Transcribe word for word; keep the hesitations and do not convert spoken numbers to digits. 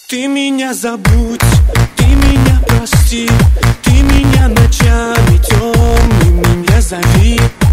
Ты меня забудь, ты меня прости, ты меня ночами темными не зови.